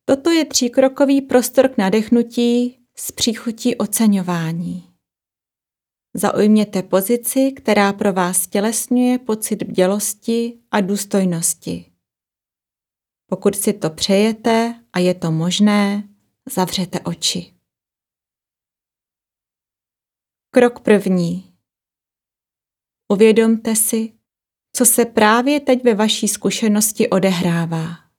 Toto je 3krokový prostor k nadechnutí s příchutí oceňování. Zaujměte pozici, která pro vás tělesňuje pocit bdělosti a důstojnosti. Pokud si to přejete a je to možné, zavřete oči. Krok první. Uvědomte si, co se právě teď ve vaší zkušenosti odehrává.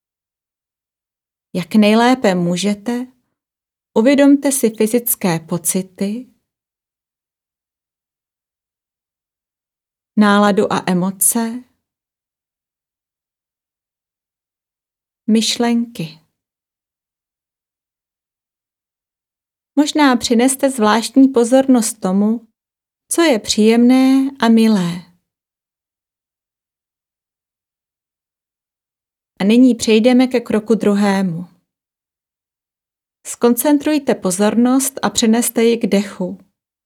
Jak nejlépe můžete, uvědomte si fyzické pocity, náladu a emoce, myšlenky. Možná přineste zvláštní pozornost tomu, co je příjemné a milé. A nyní přejdeme ke kroku druhému. Zkoncentrujte pozornost a přeneste ji k dechu.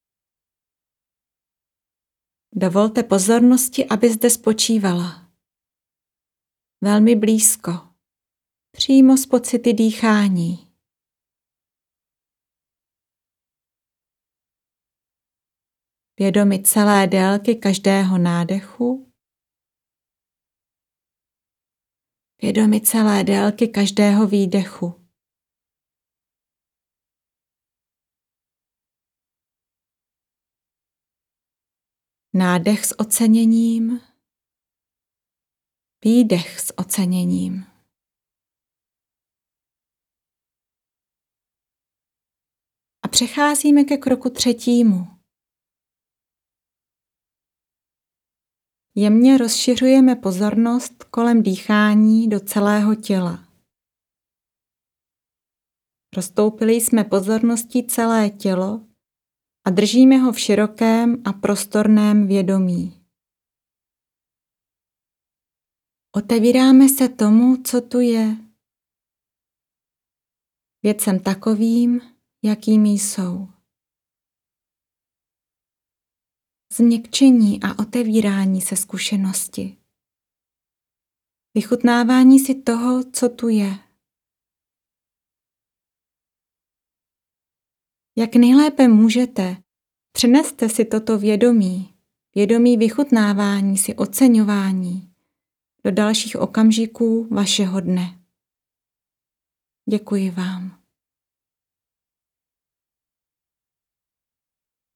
Dovolte pozornosti, aby zde spočívala. Velmi blízko, přímo s pocity dýchání. Vědomi celé délky každého nádechu, vědomi celé délky každého výdechu. Nádech s oceněním, výdech s oceněním. A přecházíme ke kroku třetímu. Jemně rozšiřujeme pozornost kolem dýchání do celého těla. Roztoupili jsme pozorností celé tělo a držíme ho v širokém a prostorném vědomí. Otevíráme se tomu, co tu je. Věcem takovým, jakými jsou. Změkčení a otevírání se zkušenosti. Vychutnávání si toho, co tu je. Jak nejlépe můžete, přeneste si toto vědomí vychutnávání si oceňování do dalších okamžiků vašeho dne. Děkuji vám.